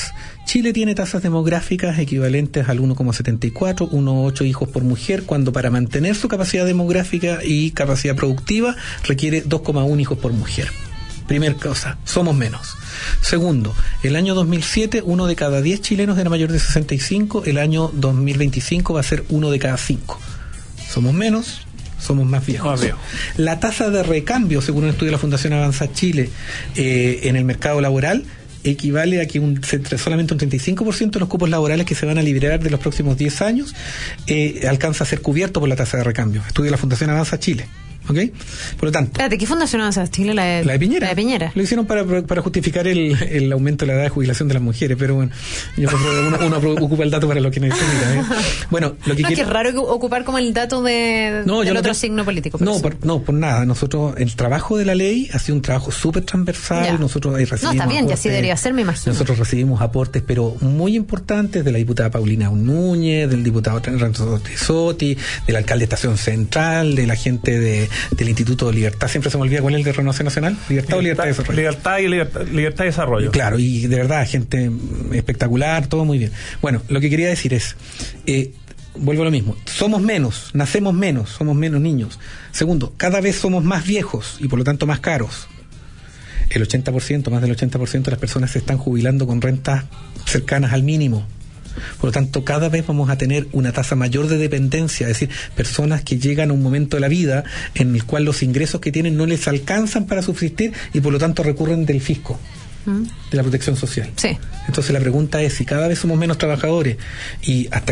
Chile tiene tasas demográficas equivalentes al 1,74, 1,8 hijos por mujer, cuando para mantener su capacidad demográfica y capacidad productiva requiere 2,1 hijos por mujer. Primer cosa, somos menos. Segundo, el año 2007, 1 de cada 10 chilenos era mayor de 65, el año 2025 va a ser 1 de cada 5. Somos menos, somos más viejos. La tasa de recambio, según un estudio de la Fundación Avanza Chile, en el mercado laboral, equivale a que solamente un 35% de los cupos laborales que se van a liberar de los próximos 10 años alcanza a ser cubierto por la tasa de recambio. Estudio de la Fundación Avanza Chile. ¿Ok? Por lo tanto... Espérate, ¿qué fundación Avanza Chile? La de Piñera. La de Piñera. Lo hicieron para justificar el aumento de la edad de jubilación de las mujeres, pero bueno, uno ocupa el dato para lo que necesita. Bueno, lo que qué raro ocupar como el dato del otro signo político. Por nada. Nosotros, el trabajo de la ley ha sido un trabajo súper transversal. Ya. Nosotros recibimos está bien, aportes, ya así debería ser, me imagino. Nosotros recibimos aportes, pero muy importantes, de la diputada Paulina Núñez, del diputado Renzo Tesotti, del alcalde de Estación Central, de la gente del Instituto de Libertad, siempre se me olvida cuál es el de Renovación Nacional, Libertad o Libertad y Desarrollo. Libertad y Desarrollo. Claro, y de verdad, gente espectacular, todo muy bien. Bueno, lo que quería decir es, vuelvo a lo mismo, somos menos, nacemos menos, somos menos niños. Segundo, cada vez somos más viejos y por lo tanto más caros. El 80%, más del 80% de las personas se están jubilando con rentas cercanas al mínimo. Por lo tanto, cada vez vamos a tener una tasa mayor de dependencia, es decir, personas que llegan a un momento de la vida en el cual los ingresos que tienen no les alcanzan para subsistir y por lo tanto recurren del fisco, de la protección social. Sí. Entonces la pregunta es, si cada vez somos menos trabajadores y hasta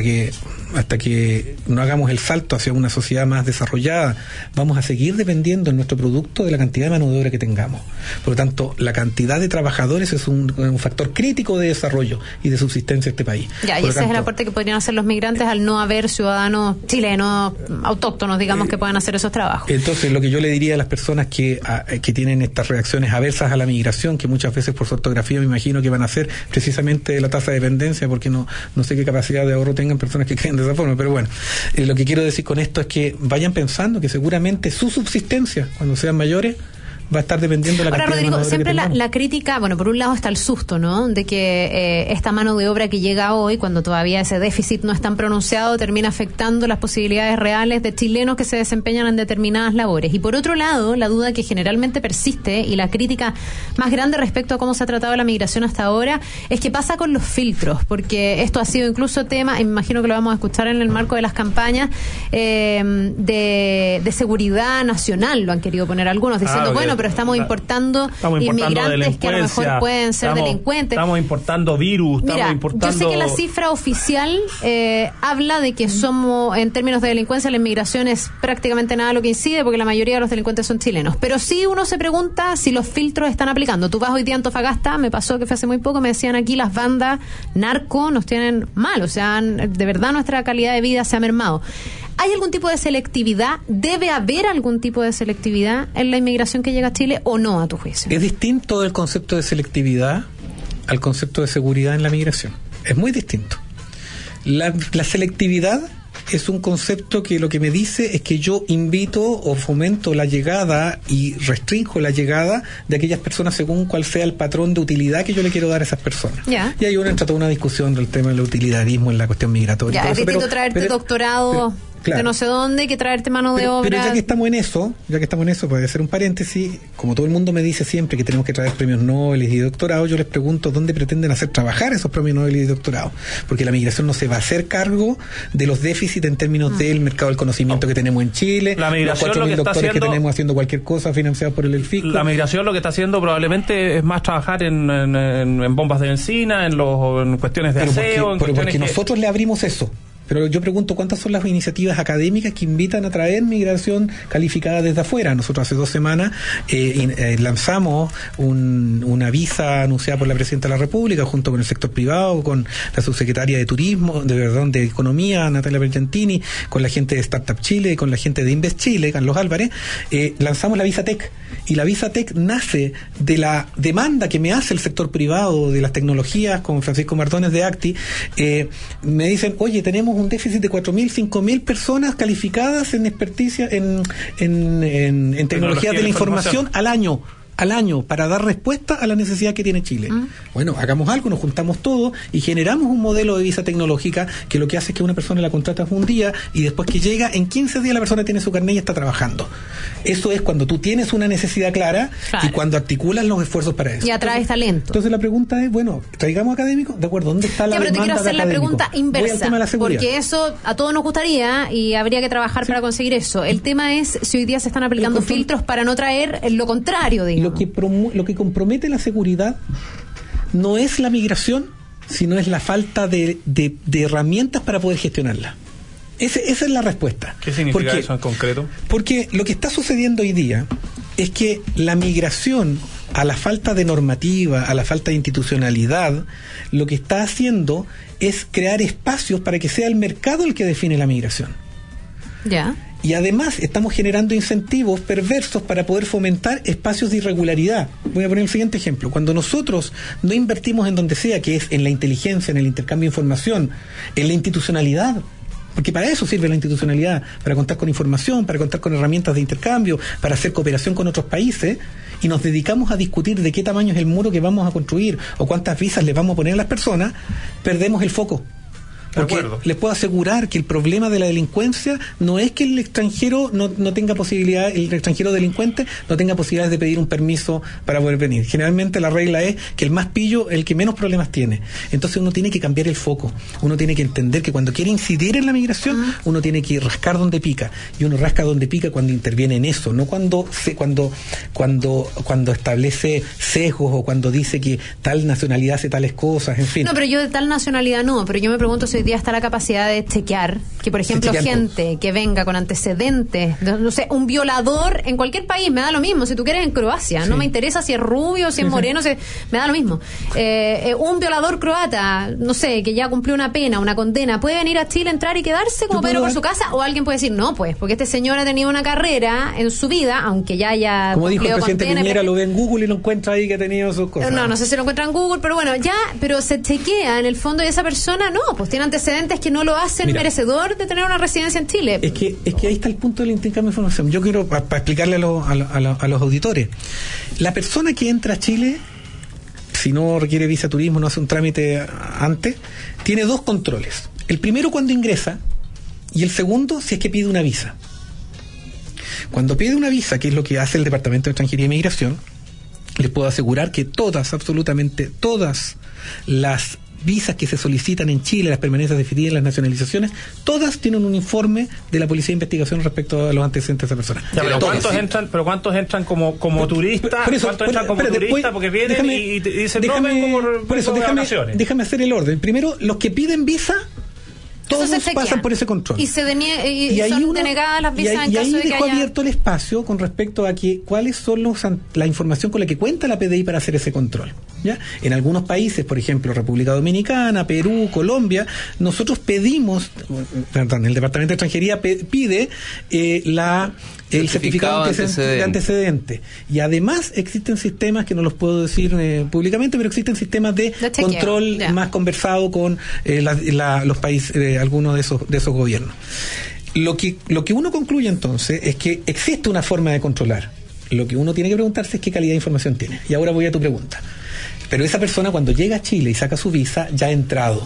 que no hagamos el salto hacia una sociedad más desarrollada, vamos a seguir dependiendo en nuestro producto de la cantidad de mano de obra que tengamos. Por lo tanto, la cantidad de trabajadores es un factor crítico de desarrollo y de subsistencia de este país. Ya, y ese es el aporte que podrían hacer los migrantes al no haber ciudadanos chilenos autóctonos, digamos, que puedan hacer esos trabajos. Entonces, lo que yo le diría a las personas que tienen estas reacciones aversas a la migración, que muchas veces por su ortografía me imagino que van a ser precisamente la tasa de dependencia, porque no sé qué capacidad de ahorro tengan personas que creen de esa forma, pero bueno, lo que quiero decir con esto es que vayan pensando que seguramente su subsistencia, cuando sean mayores, va a estar dependiendo de la cantidad. Ahora, Rodrigo, siempre la crítica, bueno, por un lado está el susto, ¿no? De que esta mano de obra que llega hoy, cuando todavía ese déficit no es tan pronunciado, termina afectando las posibilidades reales de chilenos que se desempeñan en determinadas labores. Y por otro lado, la duda que generalmente persiste y la crítica más grande respecto a cómo se ha tratado la migración hasta ahora es qué pasa con los filtros, porque esto ha sido incluso tema, y me imagino que lo vamos a escuchar en el marco de las campañas de seguridad nacional, lo han querido poner algunos, diciendo, bueno, pero estamos importando inmigrantes que a lo mejor pueden ser delincuentes. Estamos importando virus. Yo sé que la cifra oficial habla de que somos, en términos de delincuencia, la inmigración es prácticamente nada lo que incide, porque la mayoría de los delincuentes son chilenos. Pero sí uno se pregunta si los filtros están aplicando. Tú vas hoy día a Antofagasta, me pasó que fue hace muy poco, me decían aquí las bandas narco nos tienen mal, o sea, de verdad nuestra calidad de vida se ha mermado. ¿Hay algún tipo de selectividad? ¿Debe haber algún tipo de selectividad en la inmigración que llega a Chile o no, a tu juicio? Es distinto el concepto de selectividad al concepto de seguridad en la migración. Es muy distinto. La selectividad es un concepto que lo que me dice es que yo invito o fomento la llegada y restringo la llegada de aquellas personas según cuál sea el patrón de utilidad que yo le quiero dar a esas personas. Ya. Y ahí uno entra toda una discusión del tema del utilitarismo en la cuestión migratoria. Ya, es distinto traerte doctorado de no sé dónde que traerte mano de obra. Pero ya que estamos en eso, puede hacer un paréntesis, como todo el mundo me dice siempre que tenemos que traer premios Nobel y doctorados, yo les pregunto dónde pretenden hacer trabajar esos premios Nobel y doctorados, porque la migración no se va a hacer cargo de los déficits en términos del mercado del conocimiento que tenemos en Chile, la migración, los 4.000 doctores que tenemos haciendo cualquier cosa financiados por el fisco. La migración lo que está haciendo probablemente es más trabajar en bombas de benzina, en cuestiones de aseo. Porque nosotros le abrimos eso. Pero yo pregunto, ¿cuántas son las iniciativas académicas que invitan a traer migración calificada desde afuera? Nosotros hace 2 semanas lanzamos una visa anunciada por la Presidenta de la República junto con el sector privado, con la subsecretaria de Turismo, de Economía, Natalia Pergentini, con la gente de Startup Chile, con la gente de Invest Chile, Carlos Álvarez. Lanzamos la Visa Tech. Y la Visa Tech nace de la demanda que me hace el sector privado de las tecnologías, con Francisco Mardones de Acti. Me dicen, oye, tenemos un déficit de 4.000, 5.000 personas calificadas en experticia en tecnologías de la información al año. al año para dar respuesta a la necesidad que tiene Chile. Bueno, hagamos algo, nos juntamos todos y generamos un modelo de visa tecnológica que lo que hace es que una persona la contratas un día y después que llega, en 15 días la persona tiene su carnet y está trabajando. Eso es cuando tú tienes una necesidad clara y cuando articulas los esfuerzos para eso. Y atraes talento. Entonces la pregunta es, bueno, traigamos académicos, ¿de acuerdo? ¿Dónde está la demanda de académicos? Pero te quiero hacer la pregunta inversa, porque eso a todos nos gustaría y habría que trabajar para conseguir eso. El tema es si hoy día se están aplicando filtros para no traer lo contrario, digamos. Lo que compromete la seguridad no es la migración, sino es la falta de herramientas para poder gestionarla. Esa es la respuesta. ¿Qué significa eso en concreto? Porque lo que está sucediendo hoy día es que la migración, a la falta de normativa, a la falta de institucionalidad, lo que está haciendo es crear espacios para que sea el mercado el que define la migración. Ya. Y además estamos generando incentivos perversos para poder fomentar espacios de irregularidad. Voy a poner el siguiente ejemplo. Cuando nosotros no invertimos en donde sea, que es en la inteligencia, en el intercambio de información, en la institucionalidad, porque para eso sirve la institucionalidad, para contar con información, para contar con herramientas de intercambio, para hacer cooperación con otros países, y nos dedicamos a discutir de qué tamaño es el muro que vamos a construir o cuántas visas le vamos a poner a las personas, perdemos el foco. Porque les puedo asegurar que el problema de la delincuencia no es que el extranjero no tenga posibilidad, el extranjero delincuente no tenga posibilidades de pedir un permiso para poder venir. Generalmente la regla es que el más pillo es el que menos problemas tiene. Entonces uno tiene que cambiar el foco. Uno tiene que entender que cuando quiere incidir en la migración, uno tiene que rascar donde pica. Y uno rasca donde pica cuando interviene en eso, no cuando establece sesgos o cuando dice que tal nacionalidad hace tales cosas, en fin. No, pero yo de tal nacionalidad no, pero yo me pregunto si hoy día está la capacidad de chequear que, por ejemplo, gente que venga con antecedentes, no sé, un violador en cualquier país, me da lo mismo, si tú quieres en Croacia, no me interesa si es rubio, si es moreno, me da lo mismo. Un violador croata, no sé, que ya cumplió una pena, una condena, ¿puede venir a Chile, entrar y quedarse como Pedro por su casa? O alguien puede decir, no, pues, porque este señor ha tenido una carrera en su vida, aunque ya haya como dijo el presidente Piñera, lo ve en Google y lo encuentra ahí que ha tenido sus cosas. No sé si lo encuentra en Google, pero bueno, pero se chequea en el fondo y esa persona, pues tiene antecedentes que no lo hacen merecedor de tener una residencia en Chile. Es que ahí está el punto del intercambio de información. Yo quiero, para explicarle a los auditores, la persona que entra a Chile, si no requiere visa turismo, no hace un trámite antes, tiene dos controles. El primero cuando ingresa y el segundo si es que pide una visa. Cuando pide una visa, que es lo que hace el Departamento de Extranjería y Migración, les puedo asegurar que absolutamente todas las visas que se solicitan en Chile, las permanencias definidas, las nacionalizaciones, todas tienen un informe de la Policía de Investigación respecto a los antecedentes de esa persona. ¿Cuántos entran como turistas? ¿Cuántos entran como turistas? Porque vienen y dicen, déjame hacer el orden. Primero, los que piden visa, todos pasan por ese control. Y son denegadas las visas en caso de que haya... abierto el espacio con respecto a que cuáles son la información con la que cuenta la PDI para hacer ese control. ¿Ya? En algunos países, por ejemplo, República Dominicana, Perú, Colombia, nosotros pedimos, el Departamento de Extranjería pide el certificado de antecedente. Y además existen sistemas, que no los puedo decir públicamente, pero existen sistemas de control más conversado con los países, algunos de esos gobiernos. Lo que uno concluye entonces es que existe una forma de controlar. Lo que uno tiene que preguntarse es qué calidad de información tiene. Y ahora voy a tu pregunta. Pero esa persona cuando llega a Chile y saca su visa, ya ha entrado.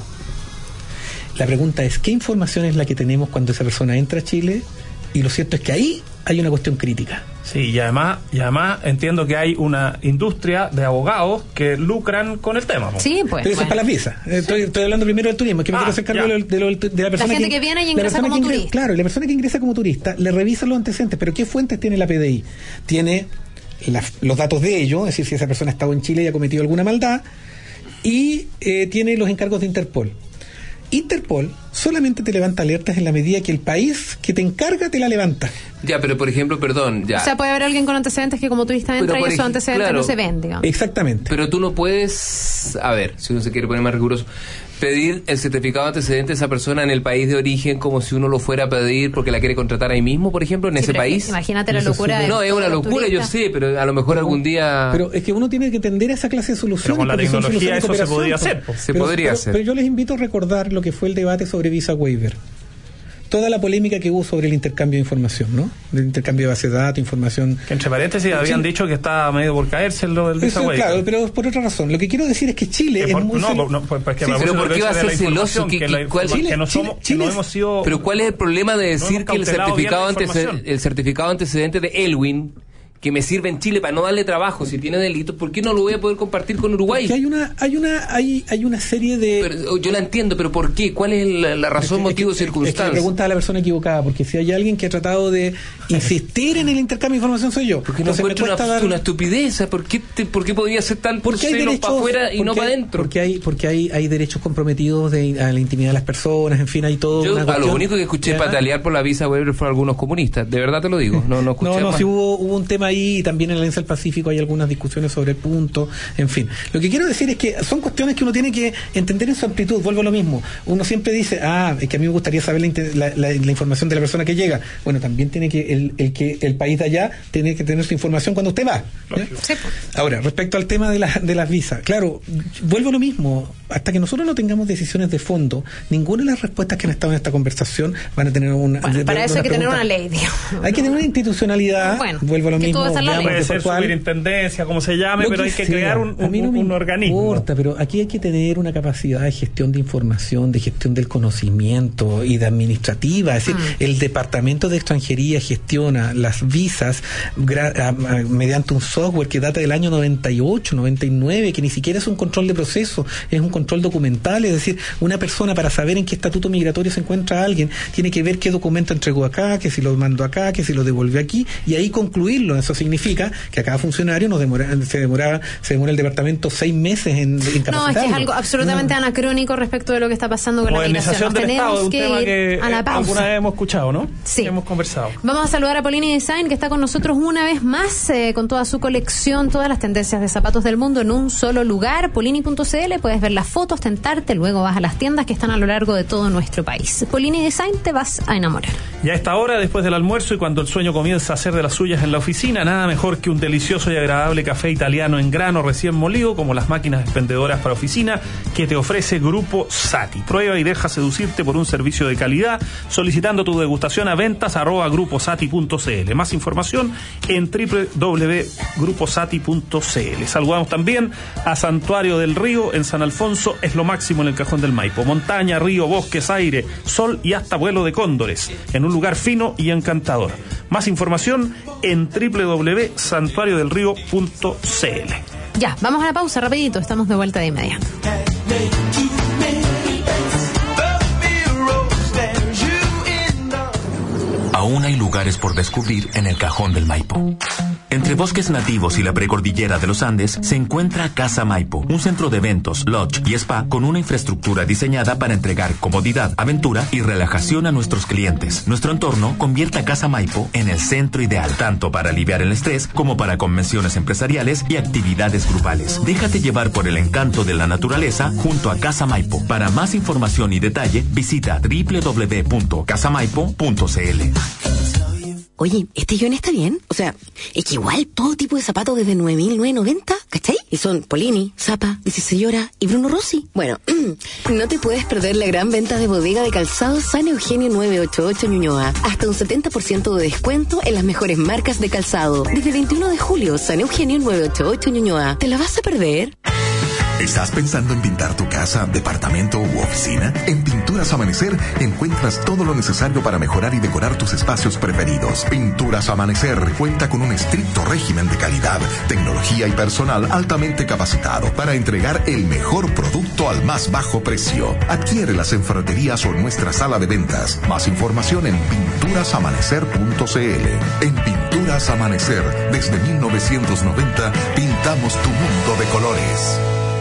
La pregunta es, ¿qué información es la que tenemos cuando esa persona entra a Chile? Y lo cierto es que ahí hay una cuestión crítica. Sí, y además entiendo que hay una industria de abogados que lucran con el tema. Sí, pues. Pero eso es para las visas. Estoy hablando primero del turismo, que me quiero hacer cargo de la persona gente que viene y ingresa como turista. Claro, y la persona que ingresa como turista le revisa los antecedentes, pero ¿qué fuentes tiene la PDI? Tiene los datos de ello, es decir, si esa persona ha estado en Chile y ha cometido alguna maldad, y tiene los encargos de Interpol. Interpol solamente te levanta alertas en la medida que el país que te encarga te la levanta. Ya, pero por ejemplo, perdón, ya. O sea, puede haber alguien con antecedentes que como turista entra y esos antecedentes no se ven, digamos. Exactamente. Pero tú no puedes, a ver, si uno se quiere poner más riguroso, pedir el certificado de antecedentes a esa persona en el país de origen como si uno lo fuera a pedir porque la quiere contratar ahí mismo, por ejemplo, en ese país. Imagínate la locura. No, es una locura, yo sé, pero a lo mejor algún día... Pero es que uno tiene que tender a esa clase de soluciones. Pero con la tecnología eso se podría hacer. Se podría hacer. Pero yo les invito a recordar lo que fue el debate sobre visa waiver. toda la polémica que hubo sobre el intercambio de información, ¿no? El intercambio de base de datos, información. Que entre paréntesis habían dicho que estaba medio por caerse lo del Visa Waiver. Claro, pero por otra razón. Lo que quiero decir es que Chile es muy... pero ¿por qué va a ser celoso? Pero ¿cuál es el problema de decir que el certificado antecedente de Elwin, que me sirve en Chile para no darle trabajo si tiene delitos, ¿por qué no lo voy a poder compartir con Uruguay? Porque hay una serie de... Pero, yo la entiendo, pero ¿por qué? ¿Cuál es la razón, motivo, circunstancia? Es que pregunta a la persona equivocada, porque si hay alguien que ha tratado de insistir en el intercambio de información soy yo. Porque no encuentro una estupidez. ¿Por qué podría ser tanto celo para afuera y no para adentro? Porque hay derechos comprometidos a la intimidad de las personas, en fin, hay todo. Yo lo único que escuché patalear por la Visa Waiver fue algunos comunistas, de verdad te lo digo. No escuché más. Sí hubo un tema ahí, y también en la Alianza del Pacífico hay algunas discusiones sobre el punto, en fin. Lo que quiero decir es que son cuestiones que uno tiene que entender en su amplitud. Vuelvo a lo mismo. Uno siempre dice, es que a mí me gustaría saber la información de la persona que llega. Bueno, también tiene que el país de allá tiene que tener su información cuando usted va. Sí. Ahora, respecto al tema de las visas, claro, vuelvo a lo mismo. Hasta que nosotros no tengamos decisiones de fondo, ninguna de las respuestas que han estado en esta conversación van a tener una... Bueno, para eso hay que tener una ley, digamos. Hay que tener una institucionalidad. Bueno, vuelvo a lo mismo. Puede ser superintendencia, como se llame, pero hay que crear un organismo. No importa, pero aquí hay que tener una capacidad de gestión de información, de gestión del conocimiento y de administrativa. Es decir, el Departamento de Extranjería gestiona las visas mediante un software que data del año 98, 99, que ni siquiera es un control de proceso, es un control documental. Es decir, una persona, para saber en qué estatuto migratorio se encuentra alguien, tiene que ver qué documento entregó acá, que si lo mandó acá, que si lo devolvió aquí, y ahí concluirlo. Eso significa que a cada funcionario se demora el departamento 6 meses en capacitarlo. No, es que es algo absolutamente anacrónico respecto de lo que está pasando con la migración. Del Estado es un tema que alguna vez hemos escuchado, ¿no? Sí. Hemos conversado. Vamos a saludar a Polini Design, que está con nosotros una vez más, con toda su colección, todas las tendencias de zapatos del mundo en un solo lugar. Polini.cl, puedes ver las fotos, tentarte, luego vas a las tiendas que están a lo largo de todo nuestro país. Polini Design, te vas a enamorar. Y a esta hora, después del almuerzo y cuando el sueño comienza a hacer de las suyas en la oficina, nada mejor que un delicioso y agradable café italiano en grano recién molido, como las máquinas expendedoras para oficina que te ofrece Grupo Sati. Prueba y deja seducirte por un servicio de calidad solicitando tu degustación a ventas@gruposati.cl. Más información en www.gruposati.cl. Saludamos también a Santuario del Río en San Alfonso, es lo máximo en el Cajón del Maipo. Montaña, río, bosques, aire, sol y hasta vuelo de cóndores, en un lugar fino y encantador. Más información en www.santuariodelrío.cl. Ya, vamos a la pausa rapidito, estamos de vuelta de inmediato. Aún hay lugares por descubrir en el Cajón del Maipo. Entre bosques nativos y la precordillera de los Andes se encuentra Casa Maipo, un centro de eventos, lodge y spa con una infraestructura diseñada para entregar comodidad, aventura y relajación a nuestros clientes. Nuestro entorno convierte a Casa Maipo en el centro ideal, tanto para aliviar el estrés como para convenciones empresariales y actividades grupales. Déjate llevar por el encanto de la naturaleza junto a Casa Maipo. Para más información y detalle, visita www.casamaipo.cl. Oye, ¿este guión está bien? O sea, es que igual todo tipo de zapatos desde 9.990, ¿cachai? Y son Polini, Zapa, 16 Horas y Bruno Rossi. Bueno, no te puedes perder la gran venta de bodega de calzados San Eugenio 988 Ñuñoa. Hasta un 70% de descuento en las mejores marcas de calzado. Desde 21 de julio, San Eugenio 988 Ñuñoa. ¿Te la vas a perder? ¿Estás pensando en pintar tu casa, departamento u oficina? En Pinturas Amanecer encuentras todo lo necesario para mejorar y decorar tus espacios preferidos. Pinturas Amanecer cuenta con un estricto régimen de calidad, tecnología y personal altamente capacitado para entregar el mejor producto al más bajo precio. Adquiérelas en ferreterías o en nuestra sala de ventas. Más información en pinturasamanecer.cl. En Pinturas Amanecer, desde 1990, pintamos tu mundo de colores.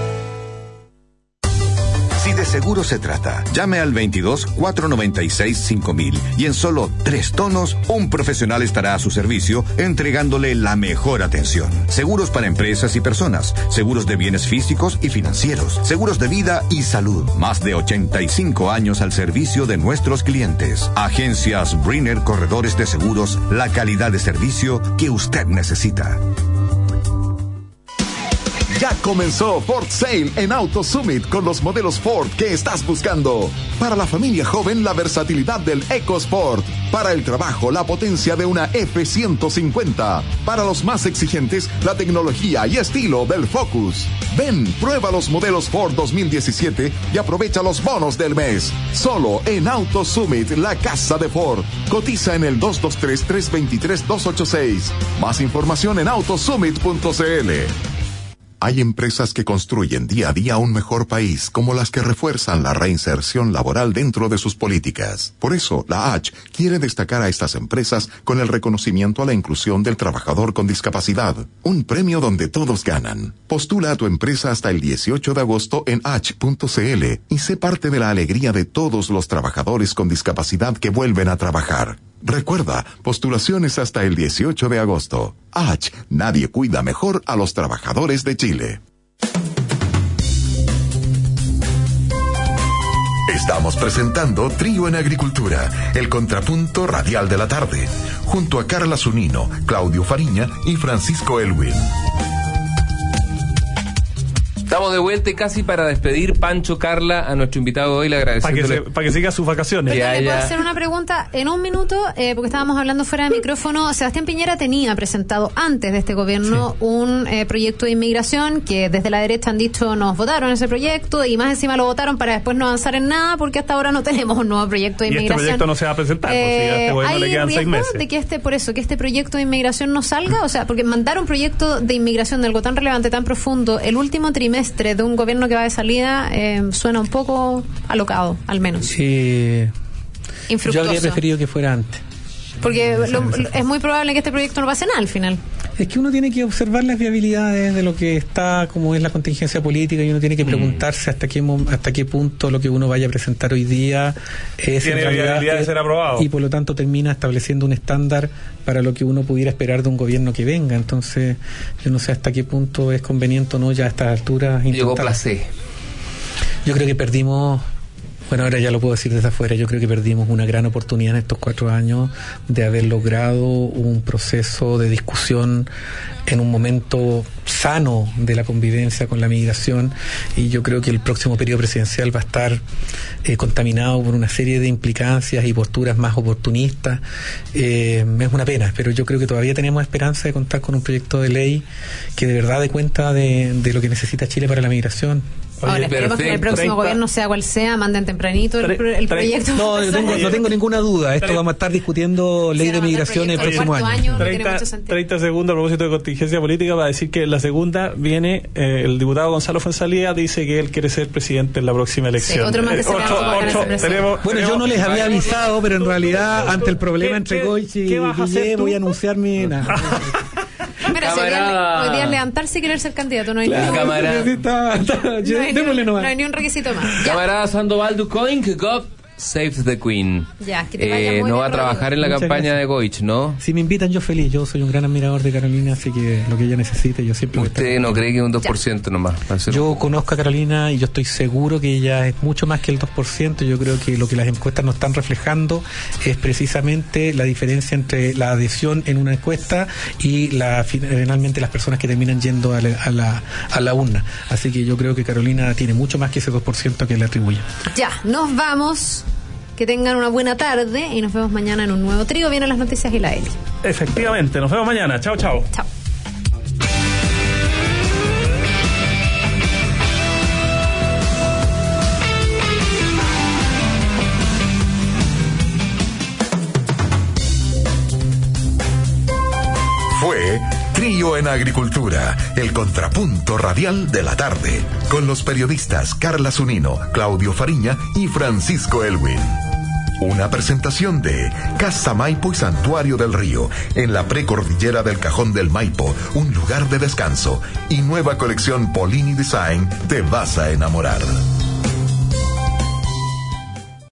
Si de seguro se trata, llame al 22-496-5000 y en solo 3 tonos, un profesional estará a su servicio entregándole la mejor atención. Seguros para empresas y personas, seguros de bienes físicos y financieros, seguros de vida y salud. Más de 85 años al servicio de nuestros clientes. Agencias Brenner Corredores de Seguros, la calidad de servicio que usted necesita. Ya Ya comenzó Ford Sale en Auto Summit con los modelos Ford que estás buscando. Para la familia joven, la versatilidad del EcoSport. Para el trabajo, la potencia de una F-150. Para los más exigentes, la tecnología y estilo del Focus. Ven, prueba los modelos Ford 2017 y aprovecha los bonos del mes. Solo en Auto Summit, la casa de Ford. Cotiza en el 223-323-286. Más información en autosummit.cl. Hay empresas que construyen día a día un mejor país, como las que refuerzan la reinserción laboral dentro de sus políticas. Por eso, la H quiere destacar a estas empresas con el reconocimiento a la inclusión del trabajador con discapacidad. Un premio donde todos ganan. Postula a tu empresa hasta el 18 de agosto en h.cl y sé parte de la alegría de todos los trabajadores con discapacidad que vuelven a trabajar. Recuerda, postulaciones hasta el 18 de agosto. H, nadie cuida mejor a los trabajadores de Chile. Estamos presentando Trío en Agricultura, el contrapunto radial de la tarde, junto a Carla Zunino, Claudio Fariña y Francisco Elwin. Estamos de vuelta y casi para despedir, Pancho, Carla, a nuestro invitado hoy, le agradecemos. Para que siga sus vacaciones. ¿Le puedo hacer una pregunta en un minuto? Porque estábamos hablando fuera de micrófono. Sebastián Piñera tenía presentado antes de este gobierno un proyecto de inmigración que desde la derecha han dicho nos votaron ese proyecto y más encima lo votaron para después no avanzar en nada porque hasta ahora no tenemos un nuevo proyecto de inmigración. Y este proyecto no se va a presentar, porque si a este gobierno le quedan 6 meses. De que este proyecto de inmigración no salga? O sea, porque mandar un proyecto de inmigración de algo tan relevante, tan profundo, el último trimestre de un gobierno que va de salida suena un poco alocado, al menos. Infructuoso. Yo habría preferido que fuera antes. Porque es muy probable que este proyecto no pase nada al final. Es que uno tiene que observar las viabilidades de lo que está, como es la contingencia política, y uno tiene que preguntarse hasta qué punto lo que uno vaya a presentar hoy día tiene viabilidad de ser aprobado. Y por lo tanto termina estableciendo un estándar para lo que uno pudiera esperar de un gobierno que venga. Entonces, yo no sé hasta qué punto es conveniente o no ya a estas alturas. Llegó Placé. Yo creo que perdimos... Bueno, ahora ya lo puedo decir desde afuera, yo creo que perdimos una gran oportunidad en estos 4 años de haber logrado un proceso de discusión en un momento sano de la convivencia con la migración, y yo creo que el próximo periodo presidencial va a estar contaminado por una serie de implicancias y posturas más oportunistas. Es una pena, pero yo creo que todavía tenemos esperanza de contar con un proyecto de ley que de verdad dé cuenta de lo que necesita Chile para la migración. Ahora, esperemos que el próximo gobierno, sea cual sea, manden tempranito el proyecto. No, no tengo ninguna duda. Esto vamos a estar discutiendo ley de migración el próximo año. 30 segundos a propósito de contingencia política para decir que la segunda viene, el diputado Gonzalo Fuenzalía dice que él quiere ser presidente en la próxima elección. Sí, otro más que bueno, yo no les había avisado, pero en realidad, ante el problema entre Goich y Guille, voy a anunciar mi... Mira, hoy día es levantarse y querer ser candidato, no hay no hay ni un requisito más. Camarada Sandoval Ducoin, que God saves the Queen. Ya, que te vaya muy no va a trabajar en la campaña de Goich, ¿no? Si me invitan, yo feliz. Yo soy un gran admirador de Carolina, así que lo que ella necesite, yo siempre... ¿Usted no cree que un 2% nomás? Yo conozco a Carolina y yo estoy seguro que ella es mucho más que el 2%. Yo creo que lo que las encuestas nos están reflejando es precisamente la diferencia entre la adhesión en una encuesta y finalmente las personas que terminan yendo a la urna. Así que yo creo que Carolina tiene mucho más que ese 2% que le atribuye. Ya, nos vamos. Que tengan una buena tarde y nos vemos mañana en un nuevo trío. Vienen las noticias y la Eli. Efectivamente, nos vemos mañana. Chao, chao. Chao. Fue Trío en Agricultura, el contrapunto radial de la tarde, con los periodistas Carla Zunino, Claudio Fariña y Francisco Elwin. Una presentación de Casa Maipo y Santuario del Río, en la precordillera del Cajón del Maipo, un lugar de descanso, y nueva colección Polini Design, te vas a enamorar.